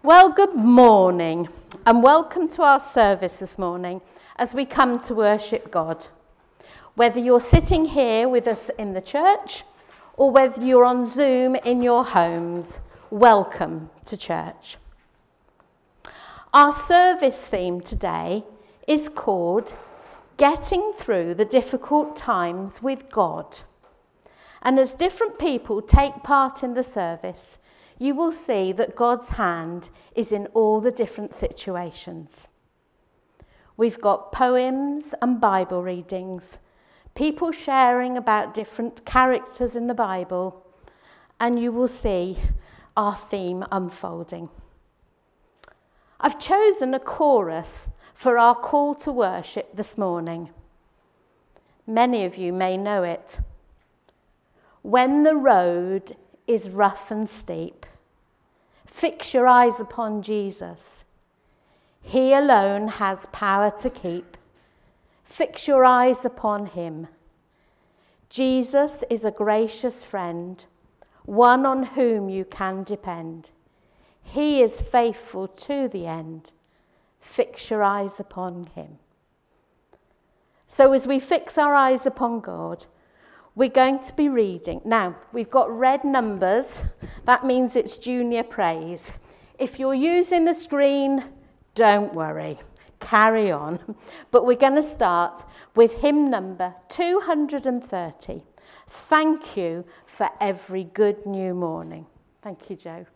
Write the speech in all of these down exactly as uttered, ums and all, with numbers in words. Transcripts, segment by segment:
Well, good morning and welcome to our service this morning as we come to worship God. Whether you're sitting here with us in the church or whether you're on Zoom in your homes, welcome to church. Our service theme today is called Getting Through the Difficult Times with God. And as different people take part in the service, you will see that God's hand is in all the different situations. We've got poems and Bible readings, people sharing about different characters in the Bible, and you will see our theme unfolding. I've chosen a chorus for our call to worship this morning. Many of you may know it. When the road is rough and steep, fix your eyes upon Jesus. He alone has power to keep. Fix your eyes upon him. Jesus is a gracious friend, one on whom you can depend. He is faithful to the end. Fix your eyes upon him. So as we fix our eyes upon God, we're going to be reading. Now, we've got red numbers. That means it's junior praise. If you're using the screen, don't worry. Carry on. But we're going to start with hymn number two hundred thirty. Thank you for every good new morning. Thank you, Joe.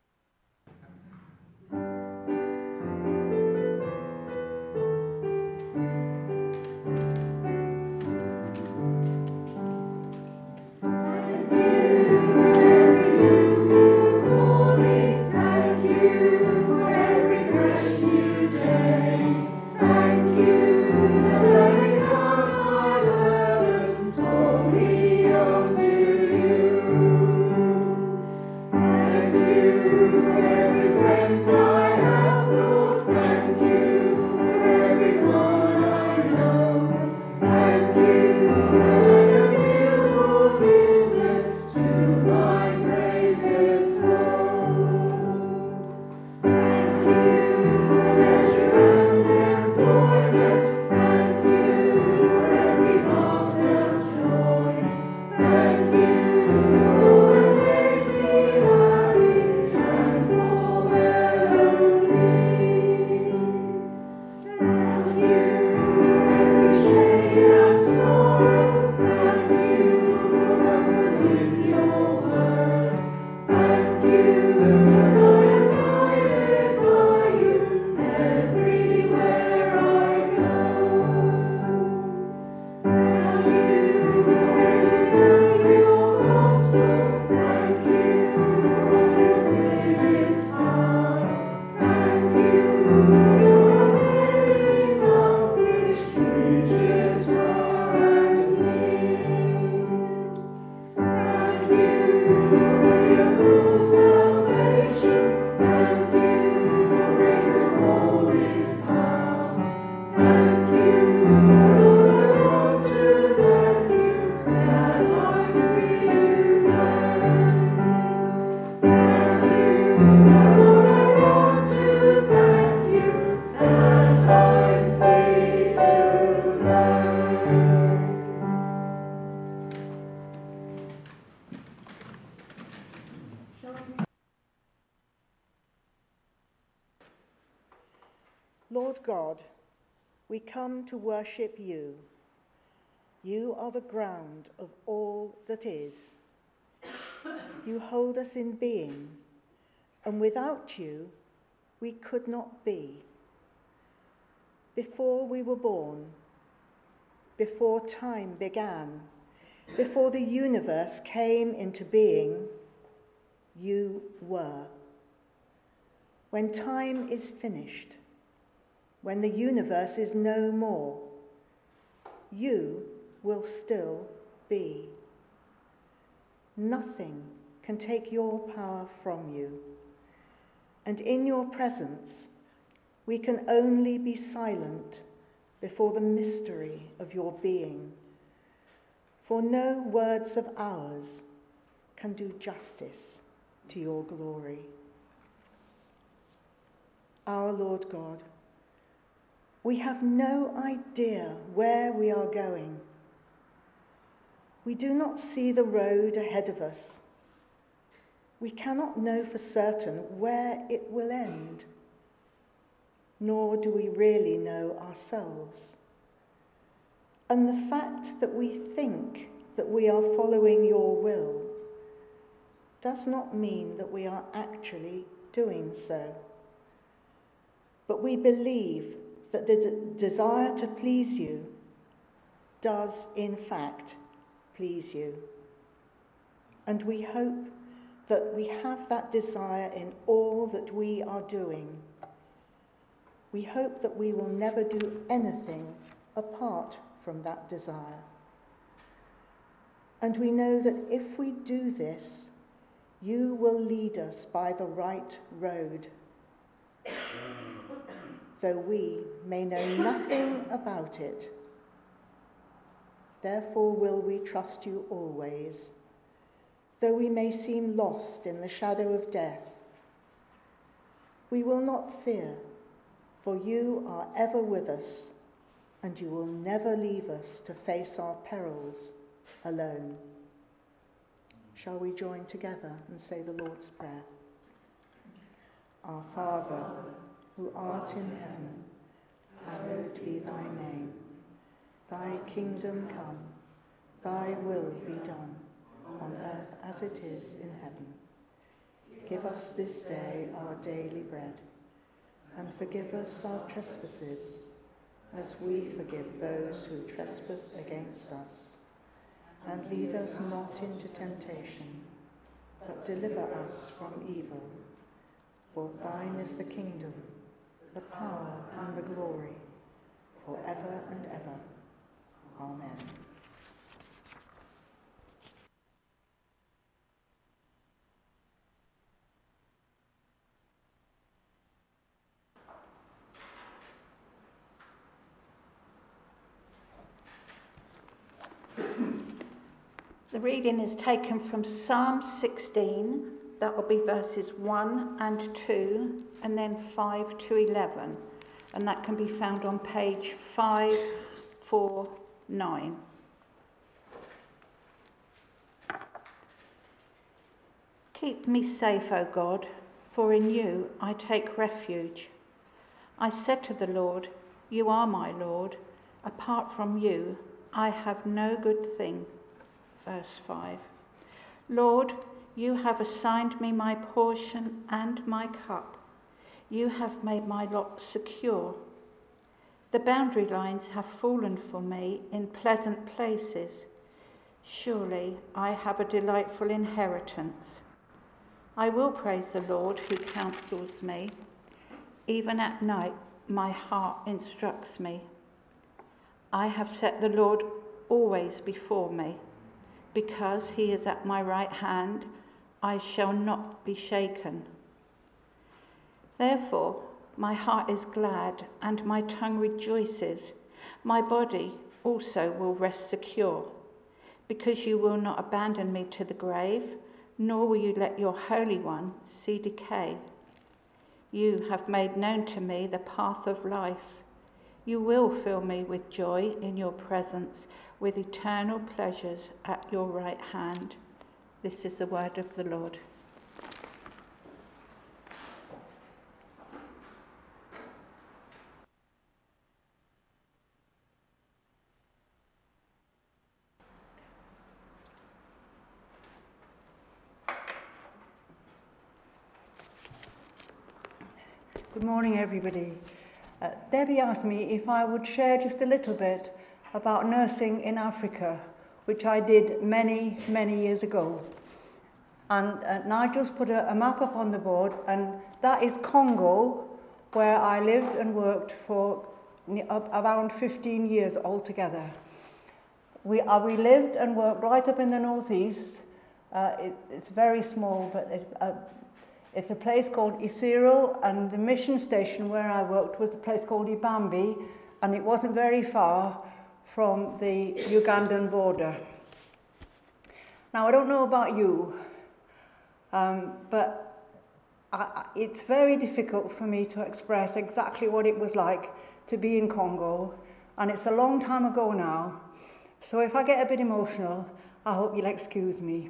Lord God, we come to worship you. You are the ground of all that is. You hold us in being, and without you, we could not be. Before we were born, before time began, before the universe came into being, you were. When time is finished, when the universe is no more, you will still be. Nothing can take your power from you, and in your presence, we can only be silent before the mystery of your being, for no words of ours can do justice to your glory. our Lord God, we have no idea where we are going. We do not see the road ahead of us. We cannot know for certain where it will end, nor do we really know ourselves. And the fact that we think that we are following your will does not mean that we are actually doing so. But we believe that the de- desire to please you does, in fact, please you. And we hope that we have that desire in all that we are doing. We hope that we will never do anything apart from that desire. And we know that if we do this, you will lead us by the right road, though we may know nothing about it. Therefore will we trust you always, though we may seem lost in the shadow of death. We will not fear, for you are ever with us, and you will never leave us to face our perils alone. Shall we join together and say the Lord's Prayer? Our Father, who art in heaven, hallowed be thy name. Thy kingdom come, thy will be done, on earth as it is in heaven. Give us this day our daily bread, and forgive us our trespasses, as we forgive those who trespass against us. And lead us not into temptation, but deliver us from evil. For thine is the kingdom, the power and the glory, forever and ever. Amen. The reading is taken from Psalm sixteen, that will be verses one and two, and then five to eleven, and that can be found on page five forty-nine. Keep me safe, O God, for in you I take refuge. I said to the Lord, you are my Lord. Apart from you, I have no good thing. Verse five. Lord, you have assigned me my portion and my cup. You have made my lot secure. The boundary lines have fallen for me in pleasant places. Surely I have a delightful inheritance. I will praise the Lord who counsels me. Even at night my heart instructs me. I have set the Lord always before me. Because he is at my right hand, I shall not be shaken. Therefore, my heart is glad and my tongue rejoices. My body also will rest secure, because you will not abandon me to the grave, nor will you let your Holy One see decay. You have made known to me the path of life. You will fill me with joy in your presence, with eternal pleasures at your right hand. This is the word of the Lord. Good morning, everybody. Uh, Debbie asked me if I would share just a little bit about nursing in Africa, which I did many, many years ago. And uh, Nigel's put a, a map up on the board, and that is Congo, where I lived and worked for uh, around fifteen years altogether. We, uh, we lived and worked right up in the northeast. Uh, it, it's very small, but it, uh, it's a place called Isiro, and the mission station where I worked was a place called Ibambi, and it wasn't very far from the Ugandan border. Now, I don't know about you, um, but I, it's very difficult for me to express exactly what it was like to be in Congo, and it's a long time ago now, so if I get a bit emotional, I hope you'll excuse me.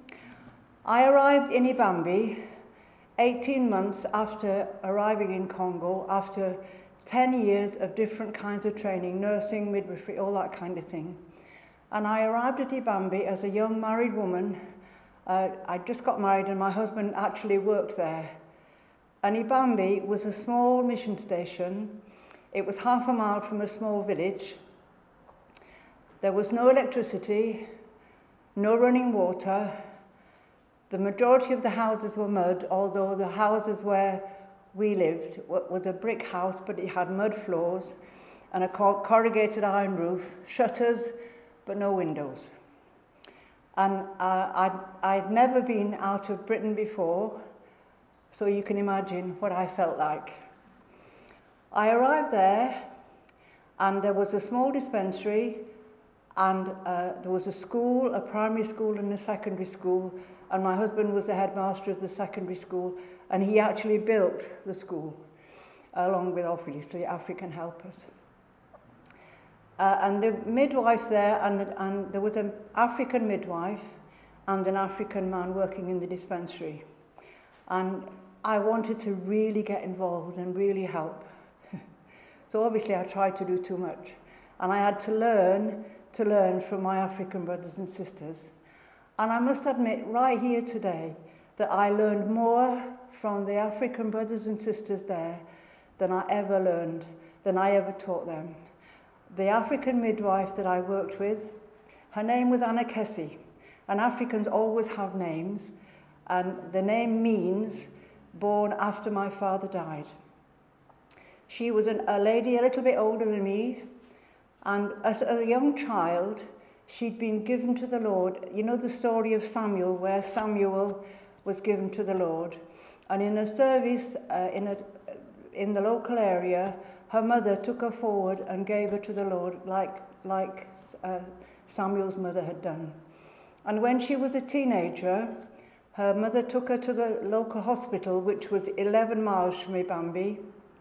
I arrived in Ibambi eighteen months after arriving in Congo, after ten years of different kinds of training, nursing, midwifery, all that kind of thing. And I arrived at Ibambi as a young married woman. Uh, I just got married and my husband actually worked there. And Ibambi was a small mission station. It was half a mile from a small village. There was no electricity, no running water. The majority of the houses were mud, although the houses where we lived was a brick house, but it had mud floors and a corrugated iron roof, shutters, but no windows. And uh, I'd, I'd never been out of Britain before, so you can imagine what I felt like. I arrived there, and there was a small dispensary, and uh, there was a school, a primary school and a secondary school, and my husband was the headmaster of the secondary school, and he actually built the school, along with obviously African helpers. Uh, and the midwife there, and, and there was an African midwife and an African man working in the dispensary. And I wanted to really get involved and really help. So obviously I tried to do too much. And I had to learn to learn from my African brothers and sisters. And I must admit right here today that I learned more from the African brothers and sisters there than I ever learned, than I ever taught them. The African midwife that I worked with, her name was Anna Kessie, and Africans always have names, and the name means born after my father died. She was an, a lady a little bit older than me, and as a young child, she'd been given to the Lord. You know the story of Samuel, where Samuel was given to the Lord. And in a service uh, in, a, in the local area, her mother took her forward and gave her to the Lord, like, like uh, Samuel's mother had done. And when she was a teenager, her mother took her to the local hospital, which was eleven miles from Ibambi,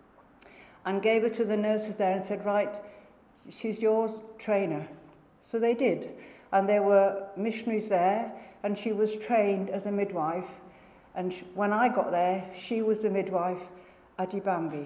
and gave her to the nurses there and said, right, she's your trainer. So they did. And there were missionaries there, and she was trained as a midwife. And she, when I got there, she was the midwife at Ibambi.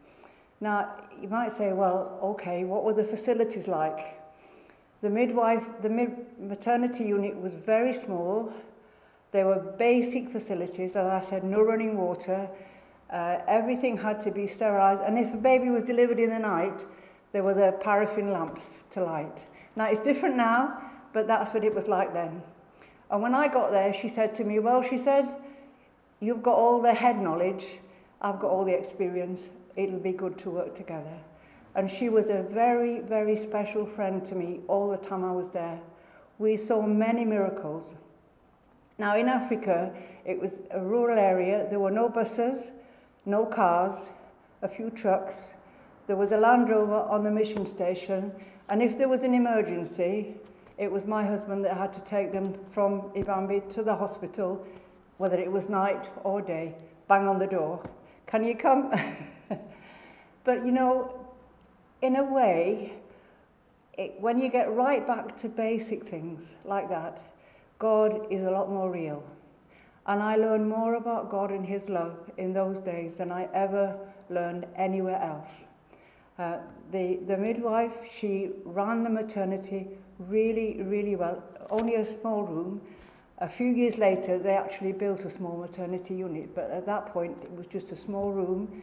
Now, you might say, well, okay, what were the facilities like? The midwife, the mid maternity unit was very small. There were basic facilities, as I said, no running water. Uh, everything had to be sterilised. And if a baby was delivered in the night, there were the paraffin lamps to light. Now, it's different now, but that's what it was like then. And when I got there, she said to me, well, she said, you've got all the head knowledge, I've got all the experience, it'll be good to work together. And she was a very, very special friend to me all the time I was there. We saw many miracles. Now, in Africa, it was a rural area. There were no buses, no cars, a few trucks. There was a Land Rover on the mission station, and if there was an emergency, it was my husband that had to take them from Ibambi to the hospital, whether it was night or day. Bang on the door. Can you come? But, you know, in a way, it, when you get right back to basic things like that, God is a lot more real. And I learned more about God and his love in those days than I ever learned anywhere else. Uh, the, the midwife, she ran the maternity really, really well. Only a small room. A few years later, they actually built a small maternity unit, but at that point, it was just a small room,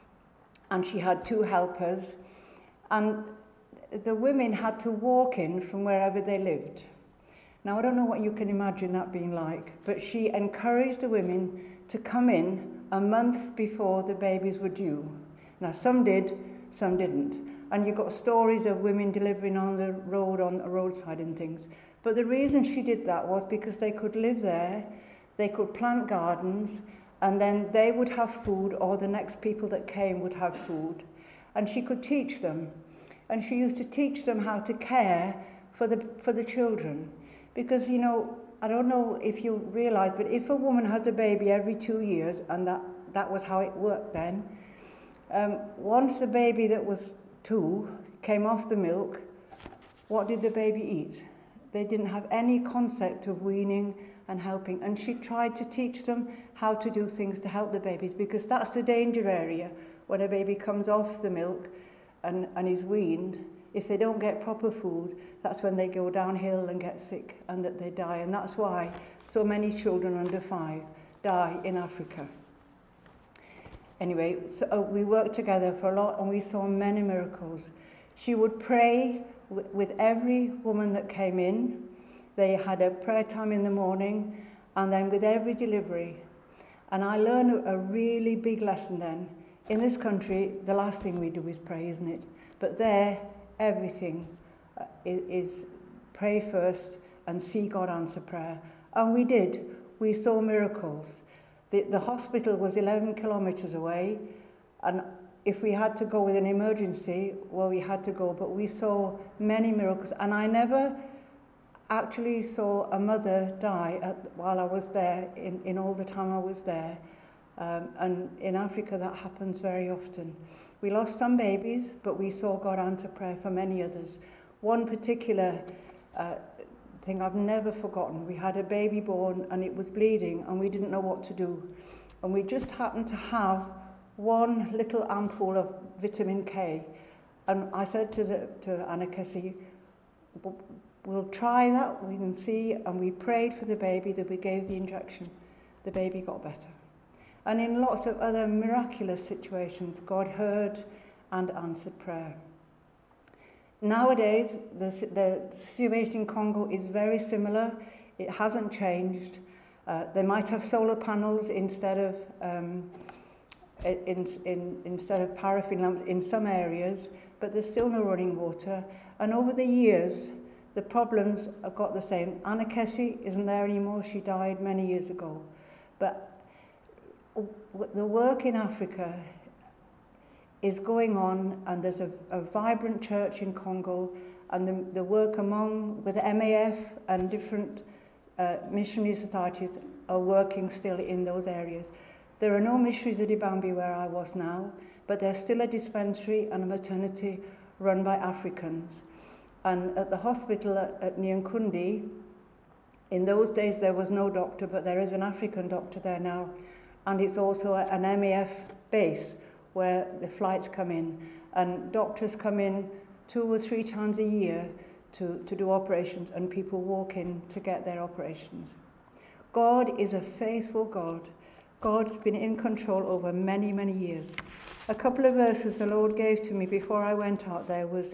and she had two helpers, and the women had to walk in from wherever they lived. Now, I don't know what you can imagine that being like, but she encouraged the women to come in a month before the babies were due. Now, some did, some didn't. And you've got stories of women delivering on the road, on the roadside and things. But the reason she did that was because they could live there, they could plant gardens, and then they would have food, or the next people that came would have food. And she could teach them. And she used to teach them how to care for the, for the children. Because, you know, I don't know if you realise, but if a woman has a baby every two years and that that was how it worked then. Um, once the baby that was two came off the milk, what did the baby eat? They didn't have any concept of weaning and helping. And she tried to teach them how to do things to help the babies, because that's the danger area. When a baby comes off the milk and, and is weaned, if they don't get proper food, that's when they go downhill and get sick and that they die. And that's why so many children under five die in Africa. Anyway, so uh, we worked together for a lot and we saw many miracles. She would pray w- with every woman that came in. They had a prayer time in the morning, and then with every delivery. And I learned a, a really big lesson then. In this country, the last thing we do is pray, isn't it? But there, everything uh, is, is pray first and see God answer prayer. And we did. We saw miracles. The, the hospital was eleven kilometres away, and if we had to go with an emergency, well, we had to go, but we saw many miracles. And I never actually saw a mother die at, while I was there, in, in all the time I was there. Um, and in Africa, that happens very often. We lost some babies, but we saw God answer prayer for many others. One particular uh, thing I've never forgotten, we had a baby born and it was bleeding and we didn't know what to do. And we just happened to have one little ampoule of vitamin K. And I said to, the, to Anna Kessie, we'll try that, we can see. And we prayed for the baby, that we gave the injection. The baby got better. And in lots of other miraculous situations, God heard and answered prayer. Nowadays, the, the situation in Congo is very similar. It hasn't changed. Uh, they might have solar panels instead of um, in, in, instead of paraffin lamps in some areas, but there's still no running water. And over the years, the problems have got the same. Anna Kessie isn't there anymore. She died many years ago. But the work in Africa is going on, and there's a, a vibrant church in Congo, and the, the work among with M A F and different uh, missionary societies are working still in those areas. There are no missionaries at Ibambi where I was now, but there's still a dispensary and a maternity run by Africans. And at the hospital at, at Nyankundi, in those days there was no doctor, but there is an African doctor there now, and it's also an M A F base where the flights come in, and doctors come in two or three times a year to, to do operations, and people walk in to get their operations. God is a faithful God. God's been in control over many, many years. A couple of verses the Lord gave to me before I went out there was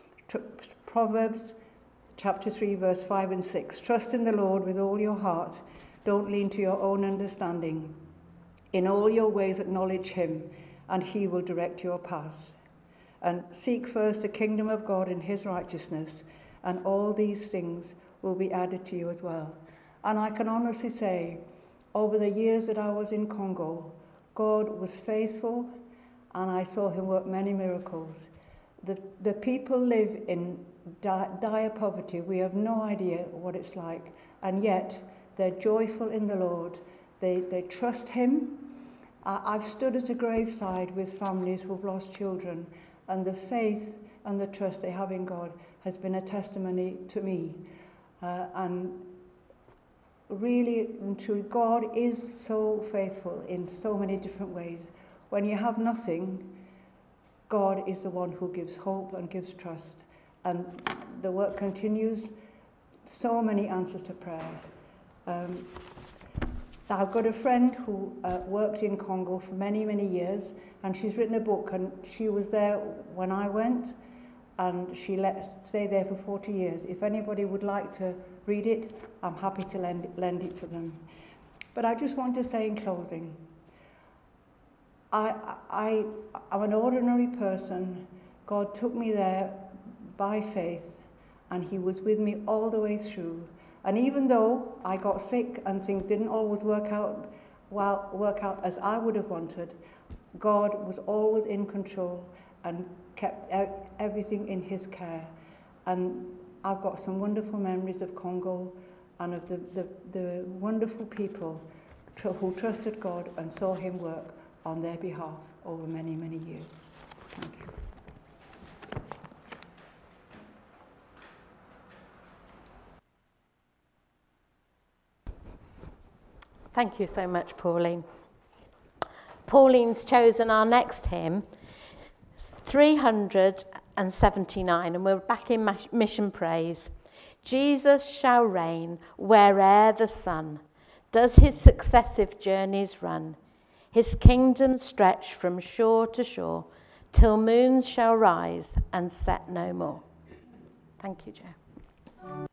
Proverbs chapter three, verse five and six. Trust in the Lord with all your heart. Don't lean to your own understanding. In all your ways acknowledge him, and he will direct your paths. And seek first the kingdom of God and his righteousness, and all these things will be added to you as well. And I can honestly say, over the years that I was in Congo, God was faithful, and I saw him work many miracles. The, the people live in di- dire poverty. We have no idea what it's like, and yet they're joyful in the Lord. They, they trust him. I've stood at a graveside with families who've lost children, and the faith and the trust they have in God has been a testimony to me. Uh, and really and truly, God is so faithful in so many different ways. When you have nothing, God is the one who gives hope and gives trust. And the work continues. So many answers to prayer. Um, I've got a friend who uh, worked in Congo for many, many years, and she's written a book, and she was there when I went, and she let stay there for forty years. If anybody would like to read it, I'm happy to lend, lend it to them. But I just want to say in closing, I, I, I'm an ordinary person. God took me there by faith, and he was with me all the way through. And even though I got sick and things didn't always work out well, work out as I would have wanted, God was always in control and kept everything in his care. And I've got some wonderful memories of Congo and of the, the, the wonderful people tr- who trusted God and saw him work on their behalf over many, many years. Thank you. Thank you so much, Pauline. Pauline's chosen our next hymn, three hundred seventy-nine, and we're back in Mission Praise. Jesus shall reign where'er the sun does his successive journeys run. His kingdom stretch from shore to shore till moons shall rise and set no more. Thank you, Joe.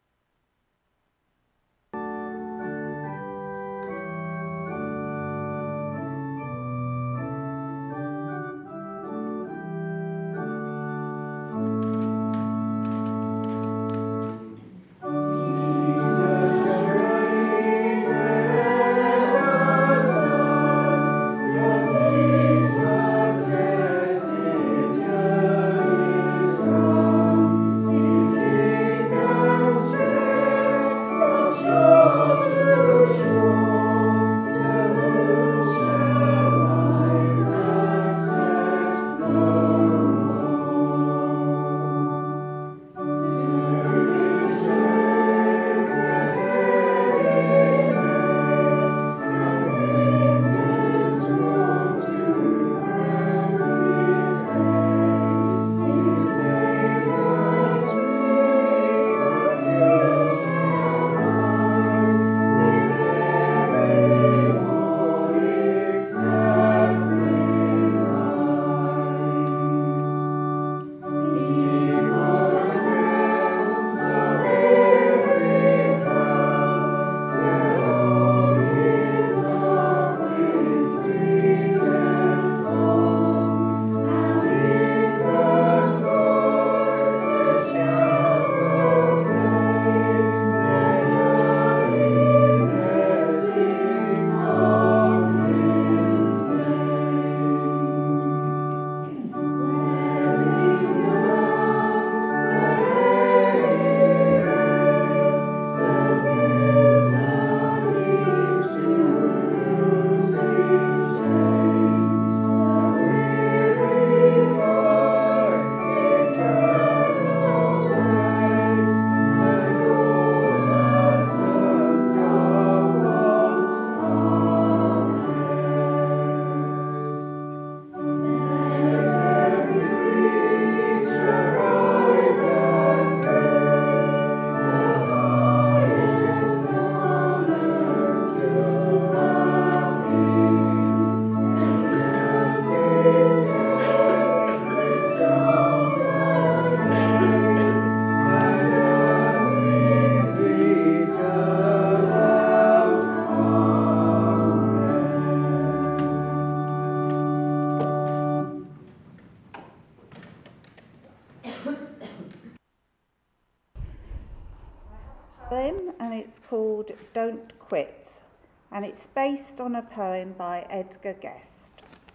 And it's called Don't Quit, and it's based on a poem by Edgar Guest.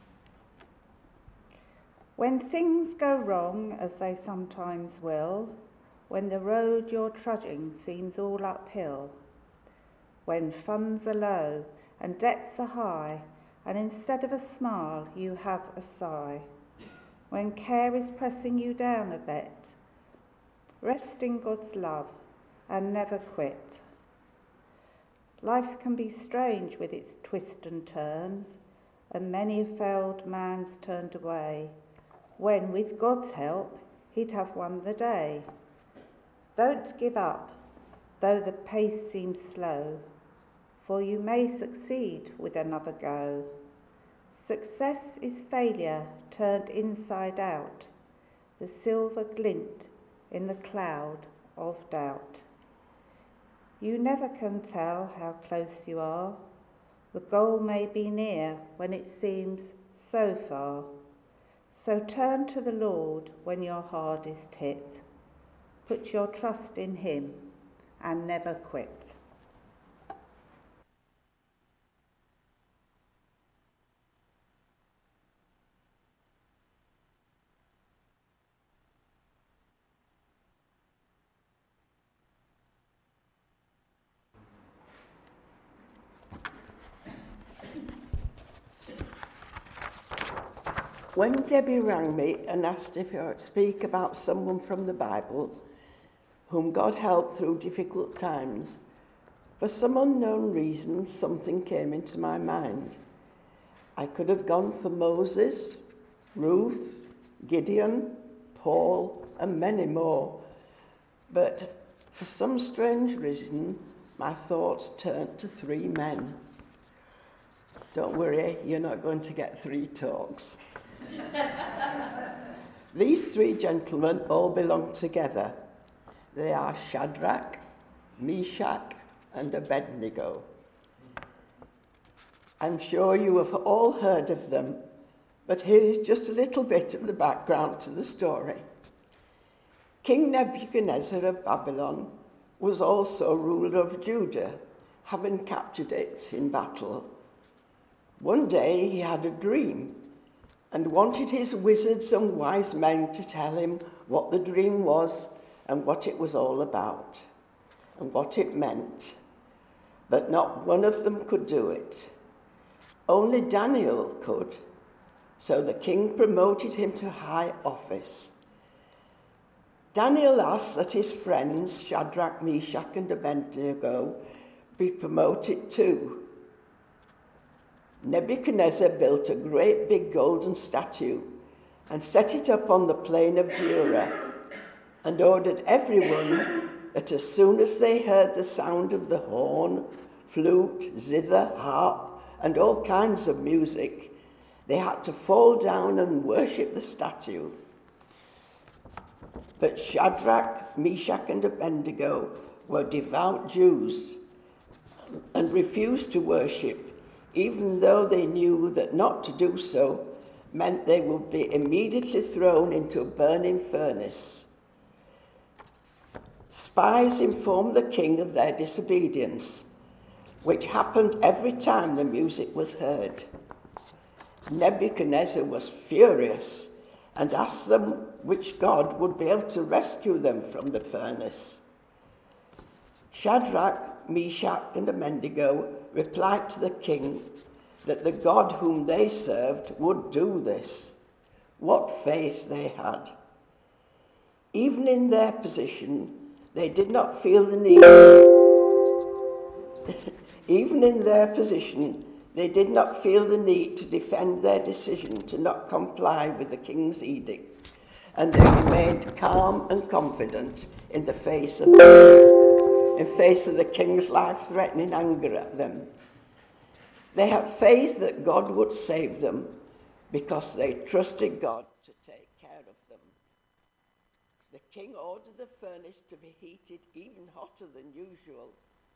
When things go wrong, as they sometimes will, when the road you're trudging seems all uphill, when funds are low and debts are high, and instead of a smile you have a sigh, when care is pressing you down a bit, rest in God's love and never quit. Life can be strange with its twists and turns, and many a failed man's turned away, when with God's help he'd have won the day. Don't give up, though the pace seems slow, for you may succeed with another go. Success is failure turned inside out, the silver glint in the cloud of doubt. You never can tell how close you are. The goal may be near when it seems so far. So turn to the Lord when your hardest hit. Put your trust in him and never quit. When Debbie rang me and asked if I would speak about someone from the Bible whom God helped through difficult times, for some unknown reason, something came into my mind. I could have gone for Moses, Ruth, Gideon, Paul, and many more, but for some strange reason, my thoughts turned to three men. Don't worry, you're not going to get three talks. These three gentlemen all belong together. They are Shadrach, Meshach, and Abednego. I'm sure you have all heard of them, but here is just a little bit of the background to the story. King Nebuchadnezzar of Babylon was also ruler of Judah, having captured it in battle. One day he had a dream and wanted his wizards and wise men to tell him what the dream was and what it was all about and what it meant. But not one of them could do it. Only Daniel could. So the king promoted him to high office. Daniel asked that his friends, Shadrach, Meshach, and Abednego, be promoted too. Nebuchadnezzar built a great big golden statue and set it up on the plain of Dura and ordered everyone that as soon as they heard the sound of the horn, flute, zither, harp, and all kinds of music, they had to fall down and worship the statue. But Shadrach, Meshach, and Abednego were devout Jews and refused to worship, even though they knew that not to do so meant they would be immediately thrown into a burning furnace. Spies informed the king of their disobedience, which happened every time the music was heard. Nebuchadnezzar was furious and asked them which God would be able to rescue them from the furnace. Shadrach, Meshach, and Abednego replied to the king that the God whom they served would do this. What faith they had! Even in their position, they did not feel the need. Even in their position, they did not feel the need to defend their decision to not comply with the king's edict, and they remained calm and confident in the face of in face of the king's life-threatening anger at them. They had faith that God would save them because they trusted God to take care of them. The king ordered the furnace to be heated even hotter than usual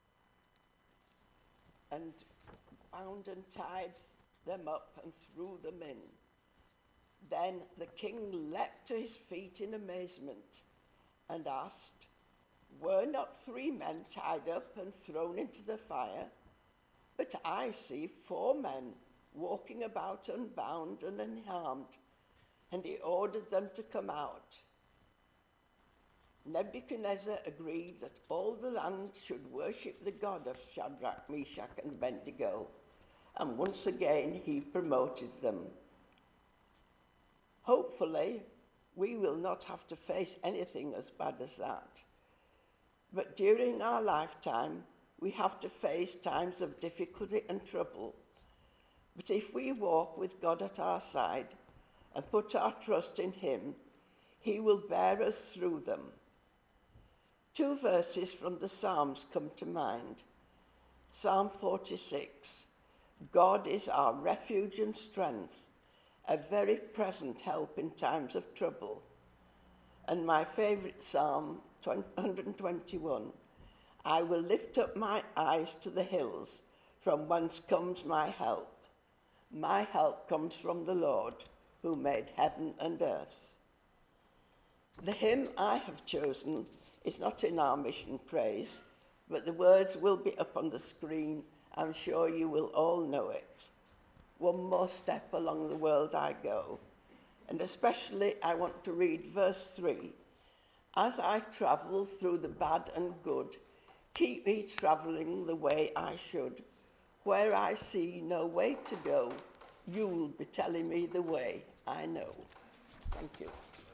and bound and tied them up and threw them in. Then the king leapt to his feet in amazement and asked, "Were not three men tied up and thrown into the fire? But I see four men walking about unbound and unharmed." And he ordered them to come out. Nebuchadnezzar agreed that all the land should worship the God of Shadrach, Meshach, and Abednego, and once again he promoted them. Hopefully, we will not have to face anything as bad as that. But during our lifetime, we have to face times of difficulty and trouble. But if we walk with God at our side and put our trust in him, he will bear us through them. Two verses from the Psalms come to mind. Psalm forty-six, God is our refuge and strength, a very present help in times of trouble. And my favourite Psalm, one hundred twenty-one, I will lift up my eyes to the hills, from whence comes my help. My help comes from the Lord, who made heaven and earth. The hymn I have chosen is not in our mission praise, but the words will be up on the screen. I'm sure you will all know it. One more step along the world I go. And especially I want to read verse three. As I travel through the bad and good, keep me travelling the way I should. Where I see no way to go, you'll be telling me the way. I know. Thank you.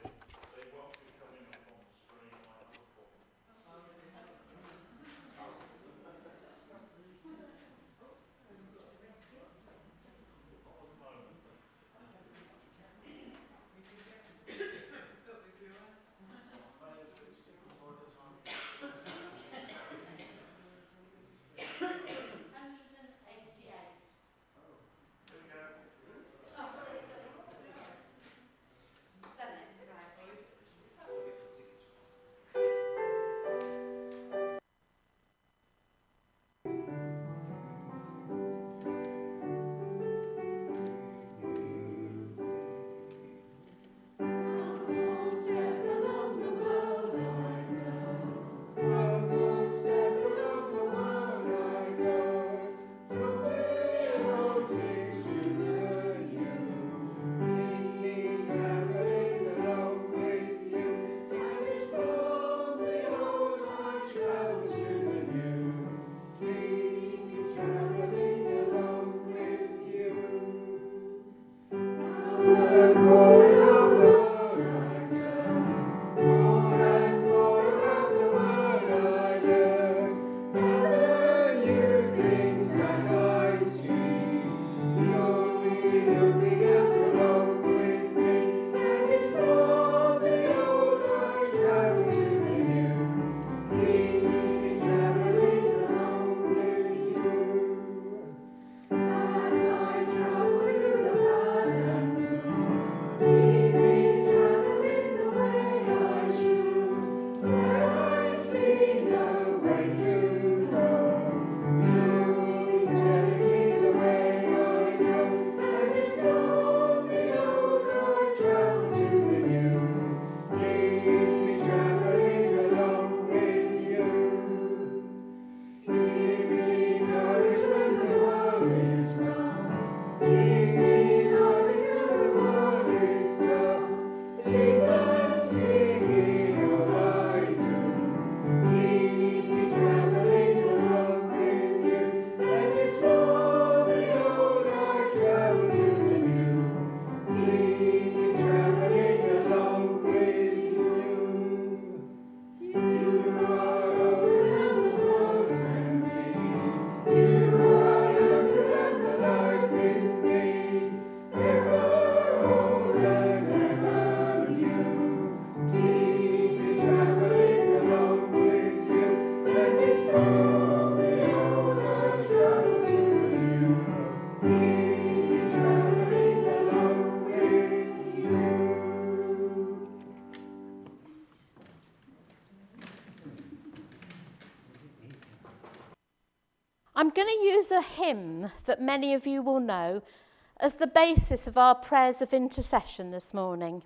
I'm going to use a hymn that many of you will know as the basis of our prayers of intercession this morning.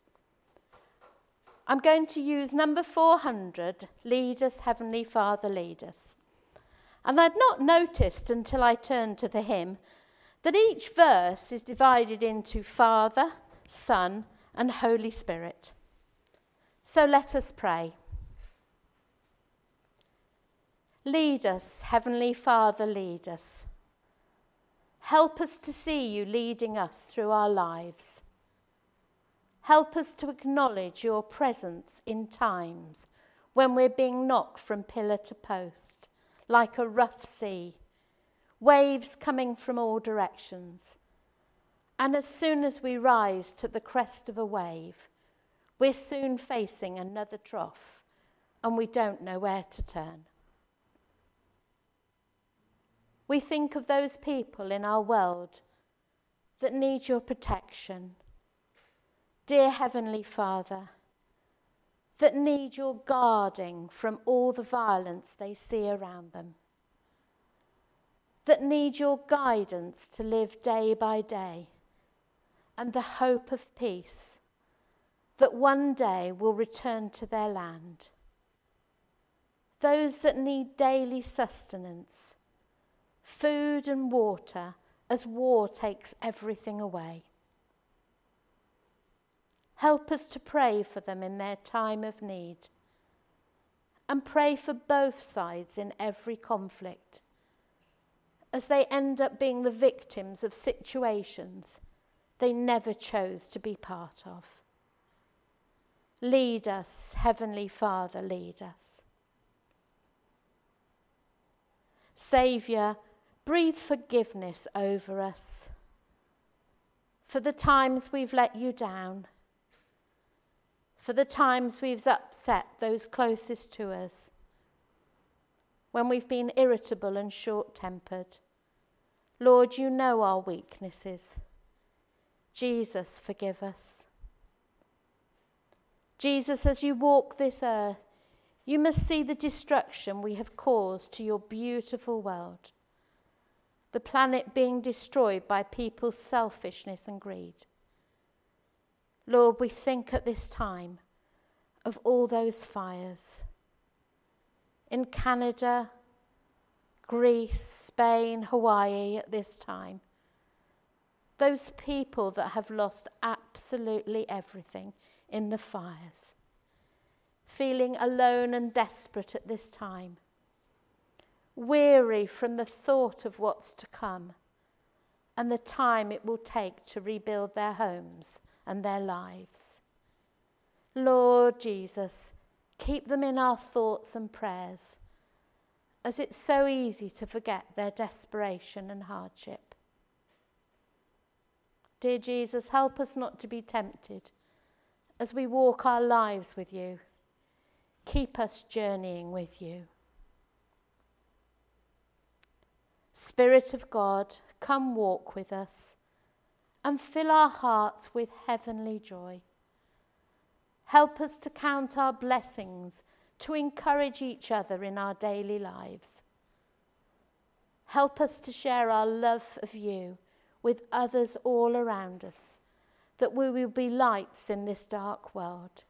I'm going to use number four hundred, Lead Us, Heavenly Father, Lead Us. And I'd not noticed until I turned to the hymn that each verse is divided into Father, Son, and Holy Spirit. So let us pray. Lead us, Heavenly Father, lead us. Help us to see you leading us through our lives. Help us to acknowledge your presence in times when we're being knocked from pillar to post, like a rough sea, waves coming from all directions. And as soon as we rise to the crest of a wave, we're soon facing another trough, and we don't know where to turn. We think of those people in our world that need your protection, dear Heavenly Father, that need your guarding from all the violence they see around them, that need your guidance to live day by day, and the hope of peace that one day will return to their land. Those that need daily sustenance, food and water, as war takes everything away. Help us to pray for them in their time of need, and pray for both sides in every conflict, as they end up being the victims of situations they never chose to be part of. Lead us, Heavenly Father, lead us. Saviour, breathe forgiveness over us for the times we've let you down, for the times we've upset those closest to us, when we've been irritable and short-tempered. Lord, you know our weaknesses. Jesus, forgive us. Jesus, as you walk this earth, you must see the destruction we have caused to your beautiful world, the planet being destroyed by people's selfishness and greed. Lord, we think at this time of all those fires in Canada, Greece, Spain, Hawaii at this time. Those people that have lost absolutely everything in the fires, feeling alone and desperate at this time, weary from the thought of what's to come and the time it will take to rebuild their homes and their lives. Lord Jesus, keep them in our thoughts and prayers, as it's so easy to forget their desperation and hardship. Dear Jesus, help us not to be tempted as we walk our lives with you. Keep us journeying with you. Spirit of God, come walk with us and fill our hearts with heavenly joy. Help us to count our blessings, to encourage each other in our daily lives. Help us to share our love of you with others all around us, that we will be lights in this dark world.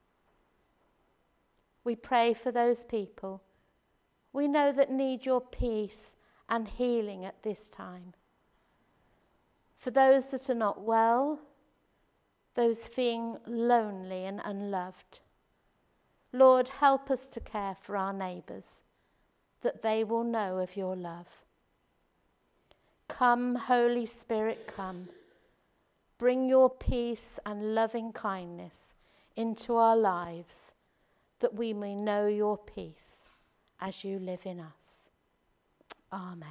We pray for those people we know that need your peace and healing at this time. For those that are not well, those feeling lonely and unloved, Lord, help us to care for our neighbours, that they will know of your love. Come, Holy Spirit, come. Bring your peace and loving kindness into our lives, that we may know your peace as you live in us. Amen.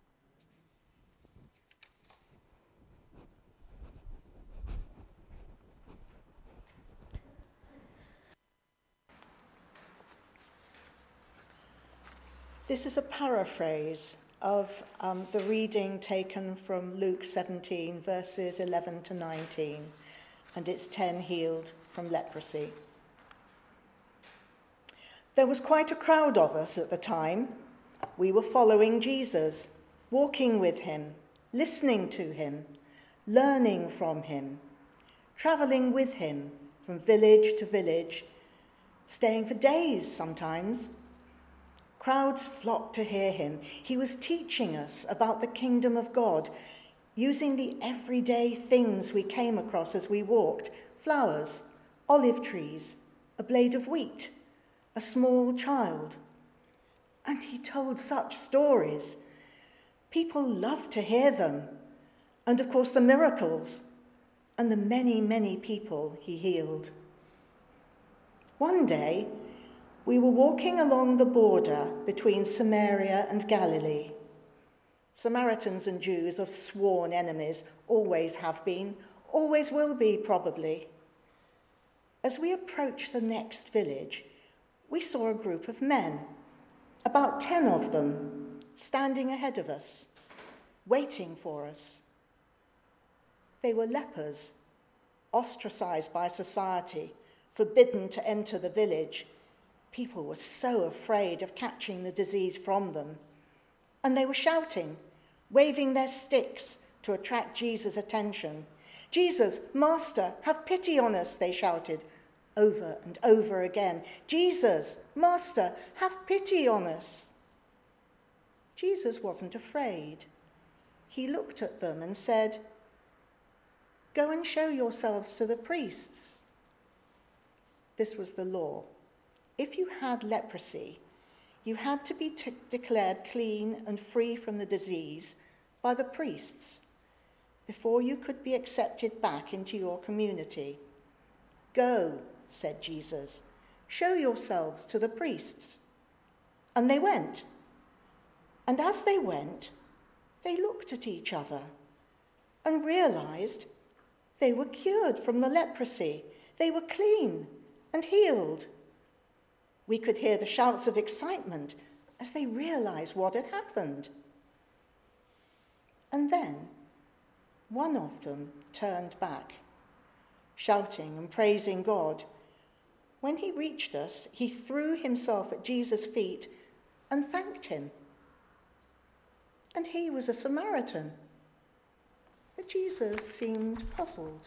This is a paraphrase of um, the reading taken from Luke seventeen, verses eleven to nineteen, and it's ten healed from leprosy. There was quite a crowd of us at the time. We were following Jesus, walking with him, listening to him, learning from him, travelling with him from village to village, staying for days sometimes. Crowds flocked to hear him. He was teaching us about the kingdom of God, using the everyday things we came across as we walked: flowers, olive trees, a blade of wheat, a small child. And he told such stories. People loved to hear them. And of course the miracles and the many, many people he healed. One day, we were walking along the border between Samaria and Galilee. Samaritans and Jews are sworn enemies, always have been, always will be probably. As we approached the next village, we saw a group of men, about ten of them, standing ahead of us, waiting for us. They were lepers, ostracized by society, forbidden to enter the village. People were so afraid of catching the disease from them. And they were shouting, waving their sticks to attract Jesus' attention. "Jesus, Master, have pity on us," they shouted over and over again. "Jesus, Master, have pity on us." Jesus wasn't afraid. He looked at them and said, "Go and show yourselves to the priests." This was the law. If you had leprosy, you had to be t- declared clean and free from the disease by the priests. before you could be accepted back into your community. Go, said Jesus, show yourselves to the priests. And they went. And as they went, they looked at each other and realized they were cured from the leprosy. They were clean and healed. We could hear the shouts of excitement as they realized what had happened. And then one of them turned back, shouting and praising God. When he reached us, he threw himself at Jesus' feet and thanked him. And he was a Samaritan. But Jesus seemed puzzled.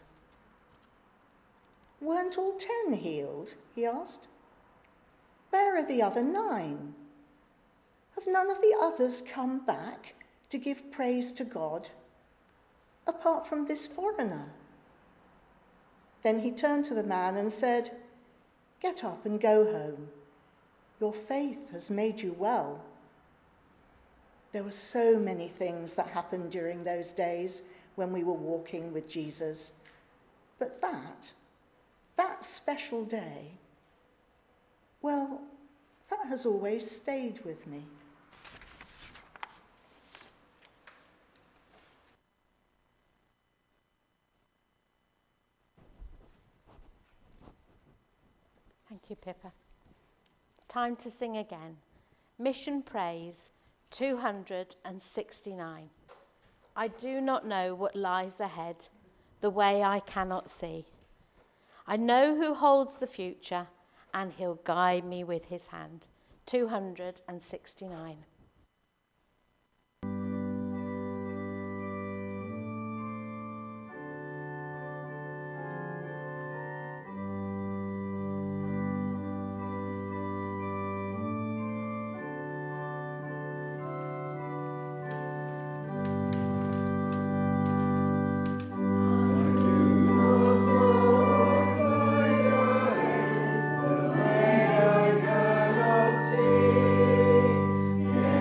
Weren't all ten healed? He asked. Where are the other nine? Have none of the others come back to give praise to God, apart from this foreigner? Then he turned to the man and said, Get up and go home. Your faith has made you well. There were so many things that happened during those days when we were walking with Jesus. But that, that special day, well, that has always stayed with me. Thank you, Pippa. Time to sing again. Mission Praise two hundred sixty-nine. I do not know what lies ahead, the way I cannot see. I know who holds the future, and he'll guide me with his hand. two hundred sixty-nine. Yeah.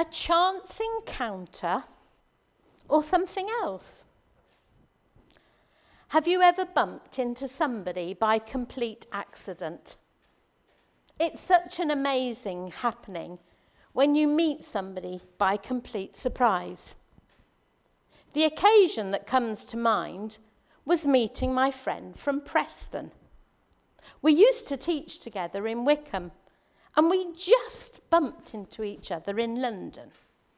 A chance encounter or something else? Have you ever bumped into somebody by complete accident? It's such an amazing happening when you meet somebody by complete surprise. The occasion that comes to mind was meeting my friend from Preston. We used to teach together in Wickham, and we just bumped into each other in London.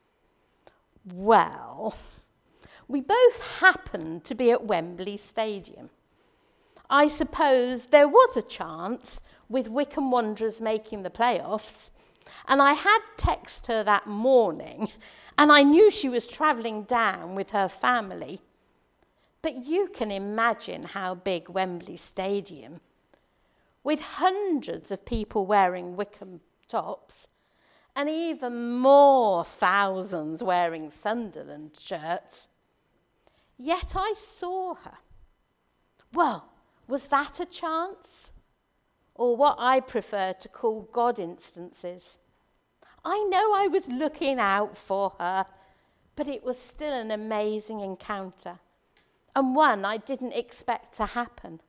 Well, we both happened to be at Wembley Stadium. I suppose there was a chance with Wycombe Wanderers making the playoffs, and I had texted her that morning, and I knew she was travelling down with her family. But you can imagine how big Wembley Stadium, with hundreds of people wearing Wycombe tops, and even more thousands wearing Sunderland shirts. Yet I saw her. Well, was that a chance? Or what I prefer to call God instances. I know I was looking out for her, but it was still an amazing encounter, and one I didn't expect to happen.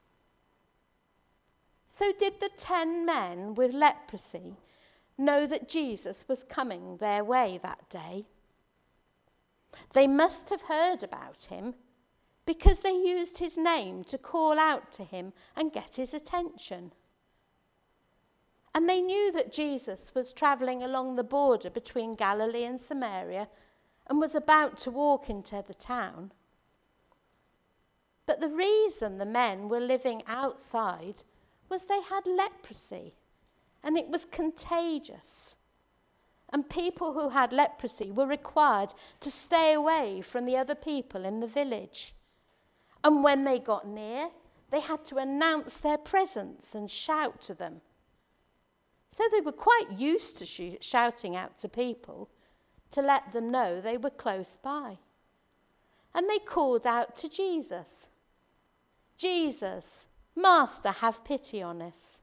So did the ten men with leprosy know that Jesus was coming their way that day? They must have heard about him because they used his name to call out to him and get his attention. And they knew that Jesus was travelling along the border between Galilee and Samaria and was about to walk into the town. But the reason the men were living outside was they had leprosy, and it was contagious. And people who had leprosy were required to stay away from the other people in the village. And when they got near, they had to announce their presence and shout to them. So they were quite used to sh- shouting out to people to let them know they were close by. And they called out to Jesus, "Jesus, Master, have pity on us."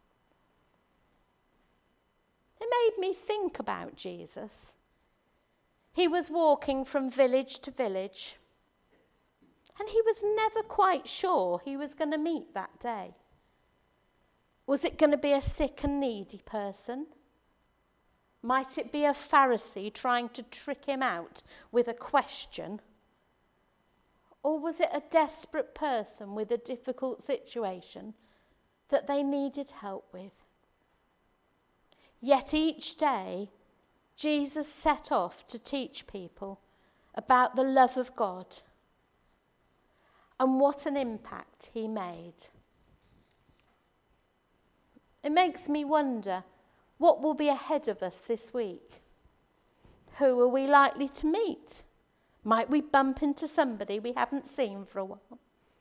It made me think about Jesus. He was walking from village to village, and he was never quite sure he was going to meet that day. Was it going to be a sick and needy person? Might it be a Pharisee trying to trick him out with a question? Or was it a desperate person with a difficult situation that they needed help with? Yet each day, Jesus set off to teach people about the love of God. And what an impact he made. It makes me wonder, what will be ahead of us this week? Who are we likely to meet? Might we bump into somebody we haven't seen for a while?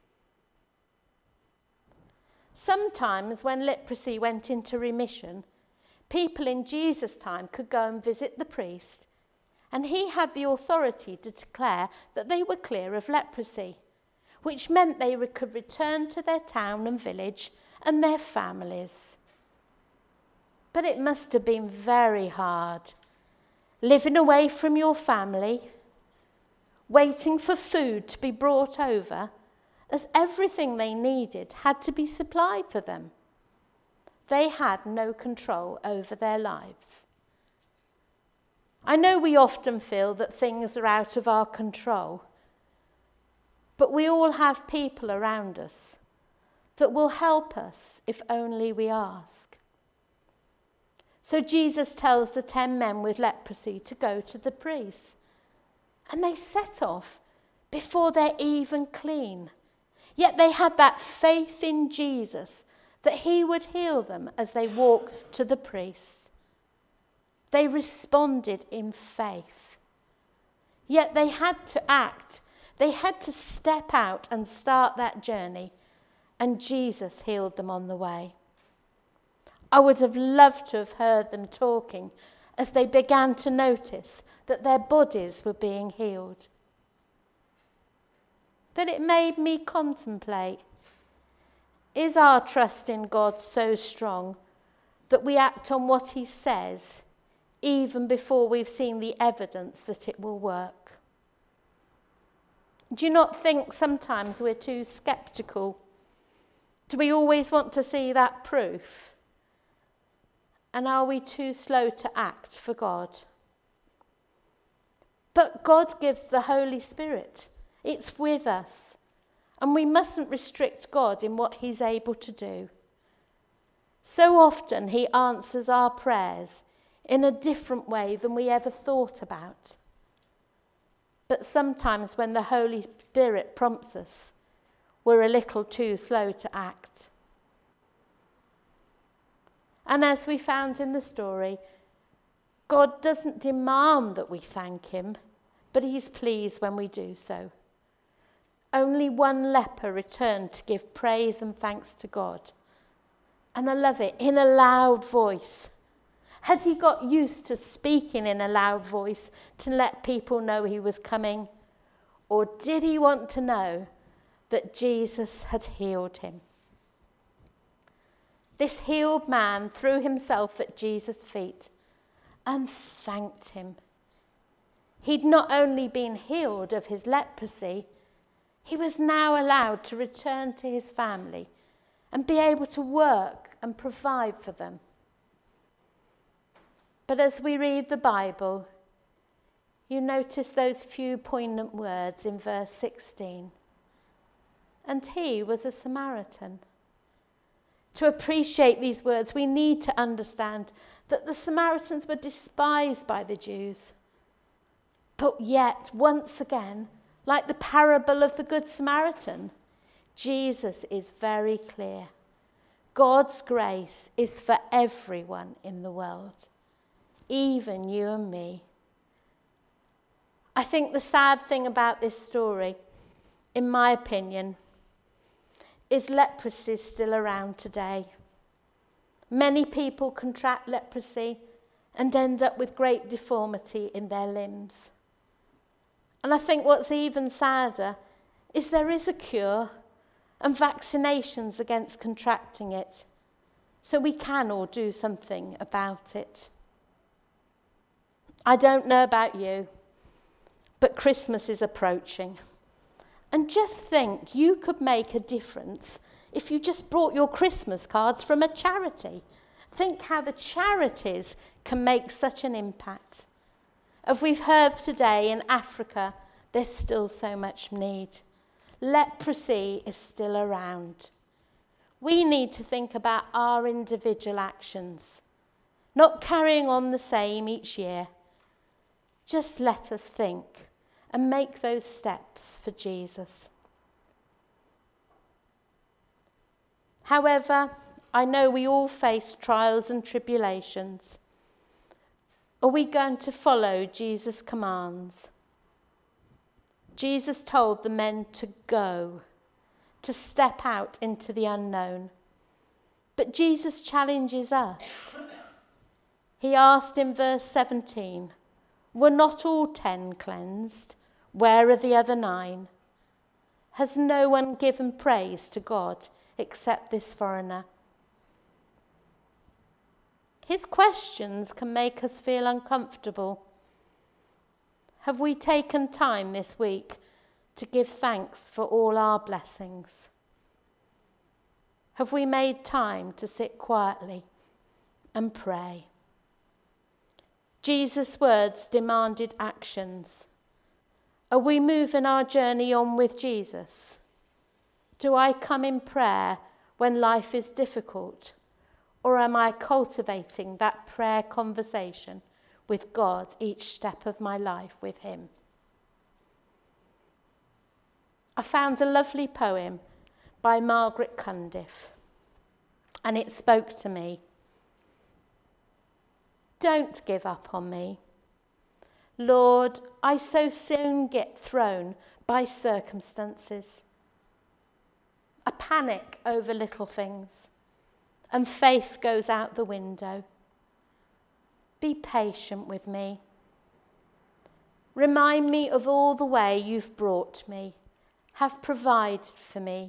Sometimes when leprosy went into remission, people in Jesus' time could go and visit the priest, and he had the authority to declare that they were clear of leprosy, which meant they could return to their town and village and their families. But it must have been very hard, living away from your family, waiting for food to be brought over, as everything they needed had to be supplied for them. They had no control over their lives. I know we often feel that things are out of our control, but we all have people around us that will help us if only we ask. So Jesus tells the ten men with leprosy to go to the priest, and they set off before they're even clean. Yet they had that faith in Jesus that he would heal them as they walked to the priest. They responded in faith. Yet they had to act. They had to step out and start that journey, and Jesus healed them on the way. I would have loved to have heard them talking as they began to notice that their bodies were being healed. But it made me contemplate, is our trust in God so strong that we act on what he says, even before we've seen the evidence that it will work. Do you not think sometimes we're too sceptical? Do we always want to see that proof? And are we too slow to act for God? But God gives the Holy Spirit. It's with us. And we mustn't restrict God in what he's able to do. So often he answers our prayers in a different way than we ever thought about. But sometimes when the Holy Spirit prompts us, we're a little too slow to act. And as we found in the story, God doesn't demand that we thank him, but he's pleased when we do so. Only one leper returned to give praise and thanks to God. And I love it, in a loud voice. Had he got used to speaking in a loud voice to let people know he was coming? Or did he want to know that Jesus had healed him? This healed man threw himself at Jesus' feet and thanked him. He'd not only been healed of his leprosy, he was now allowed to return to his family and be able to work and provide for them. But as we read the Bible, you notice those few poignant words in verse sixteen. And he was a Samaritan. To appreciate these words, we need to understand that the Samaritans were despised by the Jews. But yet, once again, like the parable of the Good Samaritan, Jesus is very clear. God's grace is for everyone in the world, even you and me. I think the sad thing about this story, in my opinion, is leprosy is still around today. Many people contract leprosy and end up with great deformity in their limbs. And I think what's even sadder is there is a cure and vaccinations against contracting it. So we can all do something about it. I don't know about you, but Christmas is approaching. And just think, you could make a difference if you just brought your Christmas cards from a charity. Think how the charities can make such an impact. As we've heard today, in Africa, there's still so much need. Leprosy is still around. We need to think about our individual actions, not carrying on the same each year. Just let us think and make those steps for Jesus. However, I know we all face trials and tribulations. Are we going to follow Jesus' commands? Jesus told the men to go, to step out into the unknown. But Jesus challenges us. He asked in verse seventeen, were not all ten cleansed? Where are the other nine? Has no one given praise to God except this foreigner? His questions can make us feel uncomfortable. Have we taken time this week to give thanks for all our blessings? Have we made time to sit quietly and pray? Jesus' words demanded actions. Are we moving our journey on with Jesus? Do I come in prayer when life is difficult? Or am I cultivating that prayer conversation with God each step of my life with him? I found a lovely poem by Margaret Cundiff, and it spoke to me. Don't give up on me. Lord, I so soon get thrown by circumstances. I panic over little things, and faith goes out the window. Be patient with me. Remind me of all the way you've brought me, have provided for me.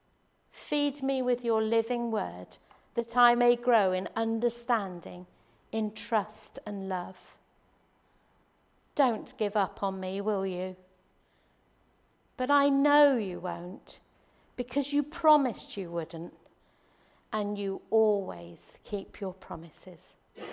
Feed me with your living word, that I may grow in understanding in trust and love. Don't give up on me, will you? But I know you won't, because you promised you wouldn't, and you always keep your promises.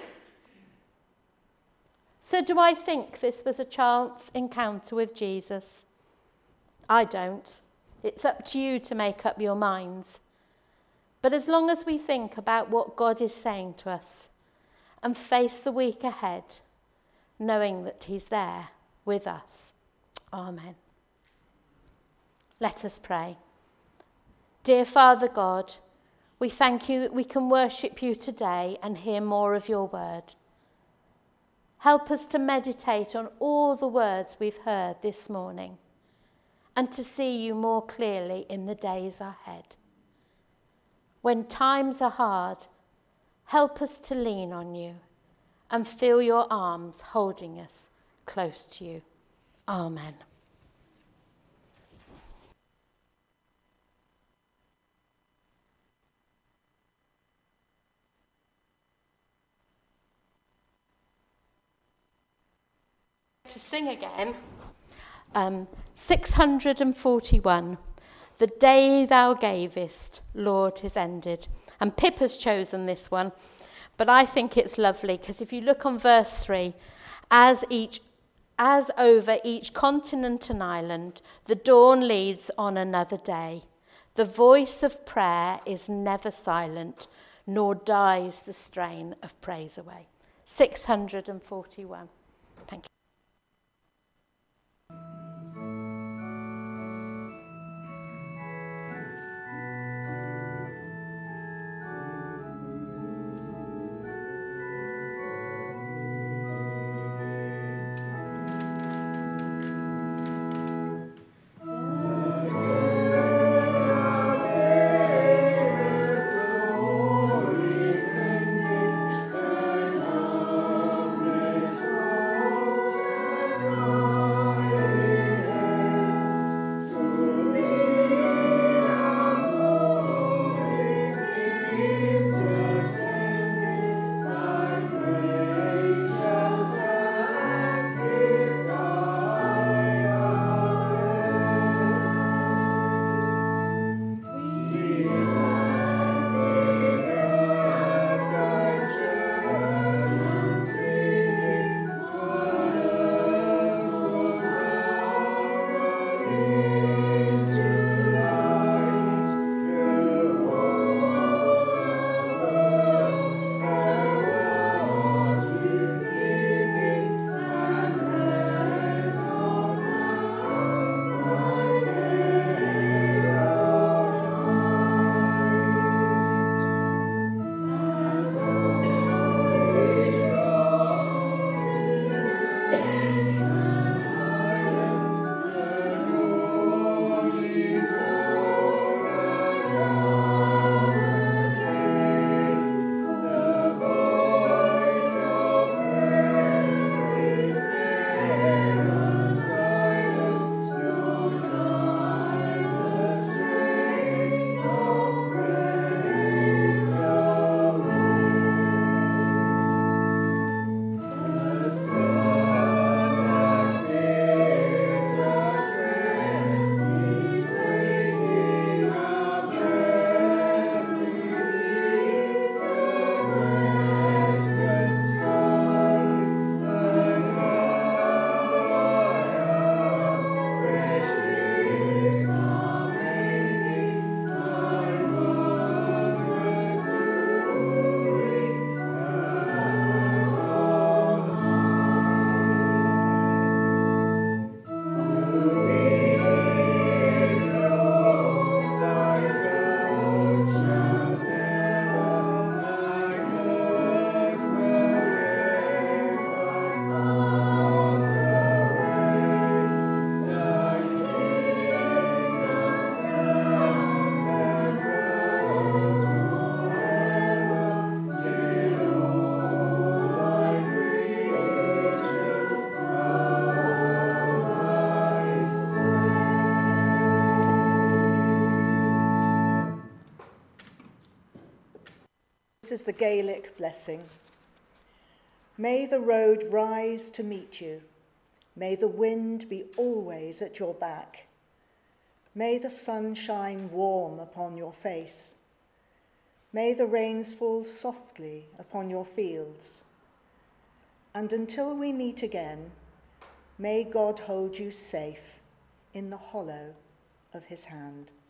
So do I think this was a chance encounter with Jesus? I don't. It's up to you to make up your minds. But as long as we think about what God is saying to us and face the week ahead, knowing that he's there with us. Amen. Let us pray. Dear Father God, we thank you that we can worship you today and hear more of your word. Help us to meditate on all the words we've heard this morning and to see you more clearly in the days ahead. When times are hard, help us to lean on you and feel your arms holding us close to you. Amen. To sing again, um, six hundred forty-one, The Day Thou Gavest, Lord, is ended. And Pip has chosen this one, but I think it's lovely because if you look on verse three, as each, as over each continent and island, the dawn leads on another day. The voice of prayer is never silent, nor dies the strain of praise away. six hundred forty-one. Thank you. This is the Gaelic blessing. May the road rise to meet you. May the wind be always at your back. May the sun shine warm upon your face. May the rains fall softly upon your fields. And until we meet again, may God hold you safe in the hollow of his hand.